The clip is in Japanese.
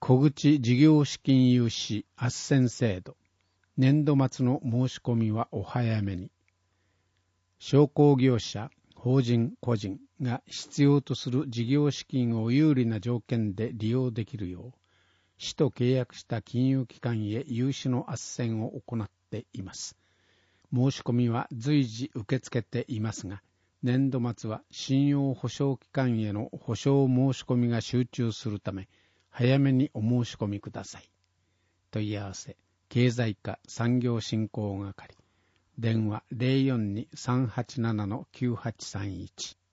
小口事業資金融資斡旋制度、年度末の申し込みはお早めに。商工業者、法人、個人が必要とする事業資金を有利な条件で利用できるよう、市と契約した金融機関へ融資の斡旋を行っています。申し込みは随時受け付けていますが、年度末は信用保証機関への保証申し込みが集中するため、早めにお申し込みください。問い合わせ、経済課産業振興係、電話 042-387-9831